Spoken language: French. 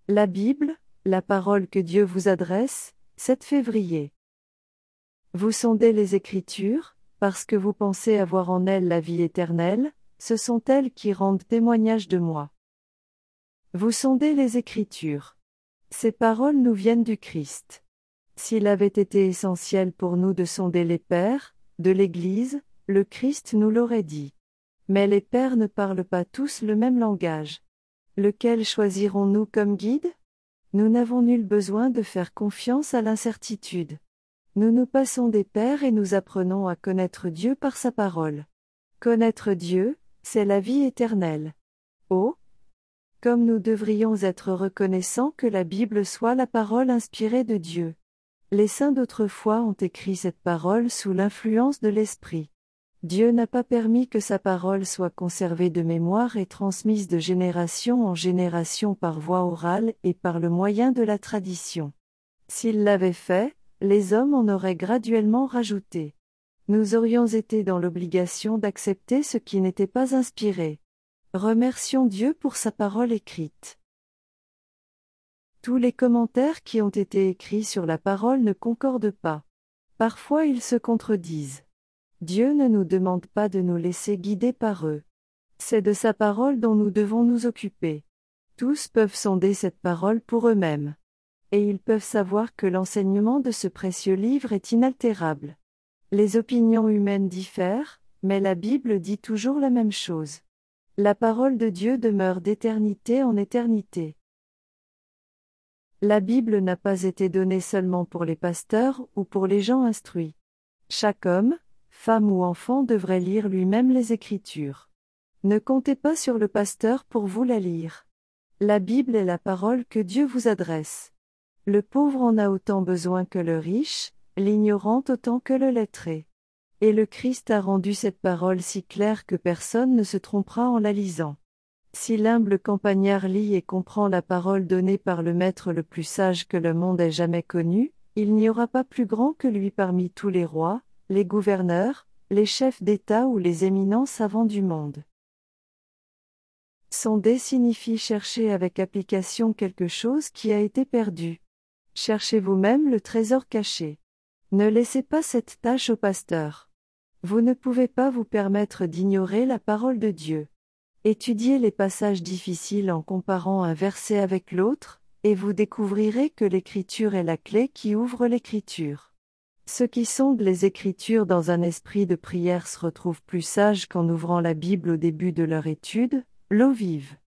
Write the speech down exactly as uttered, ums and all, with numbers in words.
La Bible, la parole que Dieu vous adresse, sept février. Vous sondez les Écritures, parce que vous pensez avoir en elles la vie éternelle, ce sont elles qui rendent témoignage de moi. Vous sondez les Écritures. Ces paroles nous viennent du Christ. S'il avait été essentiel pour nous de sonder les pères, de l'Église, le Christ nous l'aurait dit. Mais les pères ne parlent pas tous le même langage. Lequel choisirons-nous comme guide ? Nous n'avons nul besoin de faire confiance à l'incertitude. Nous nous passons des pères et nous apprenons à connaître Dieu par sa parole. Connaître Dieu, c'est la vie éternelle. Oh ! Comme nous devrions être reconnaissants que la Bible soit la parole inspirée de Dieu. Les saints d'autrefois ont écrit cette parole sous l'influence de l'Esprit. Dieu n'a pas permis que sa parole soit conservée de mémoire et transmise de génération en génération par voie orale et par le moyen de la tradition. S'il l'avait fait, les hommes en auraient graduellement rajouté. Nous aurions été dans l'obligation d'accepter ce qui n'était pas inspiré. Remercions Dieu pour sa parole écrite. Tous les commentaires qui ont été écrits sur la parole ne concordent pas. Parfois ils se contredisent. Dieu ne nous demande pas de nous laisser guider par eux. C'est de sa parole dont nous devons nous occuper. Tous peuvent sonder cette parole pour eux-mêmes. Et ils peuvent savoir que l'enseignement de ce précieux livre est inaltérable. Les opinions humaines diffèrent, mais la Bible dit toujours la même chose. La parole de Dieu demeure d'éternité en éternité. La Bible n'a pas été donnée seulement pour les pasteurs ou pour les gens instruits. Chaque homme, femme ou enfant devrait lire lui-même les Écritures. Ne comptez pas sur le pasteur pour vous la lire. La Bible est la parole que Dieu vous adresse. Le pauvre en a autant besoin que le riche, l'ignorant autant que le lettré. Et le Christ a rendu cette parole si claire que personne ne se trompera en la lisant. Si l'humble campagnard lit et comprend la parole donnée par le Maître le plus sage que le monde ait jamais connu, il n'y aura pas plus grand que lui parmi tous les rois, les gouverneurs, les chefs d'État ou les éminents savants du monde. Sonder signifie chercher avec application quelque chose qui a été perdu. Cherchez vous-même le trésor caché. Ne laissez pas cette tâche au pasteur. Vous ne pouvez pas vous permettre d'ignorer la parole de Dieu. Étudiez les passages difficiles en comparant un verset avec l'autre, et vous découvrirez que l'Écriture est la clé qui ouvre l'Écriture. Ceux qui sondent les Écritures dans un esprit de prière se retrouvent plus sages qu'en ouvrant la Bible au début de leur étude, l'eau vive.